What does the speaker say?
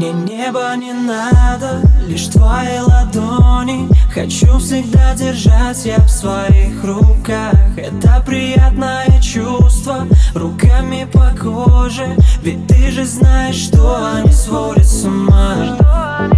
Мне небо не надо, лишь твои ладони. Хочу всегда держать я в своих руках. Это приятное чувство, руками по коже. Ведь ты же знаешь, что они сводят с ума.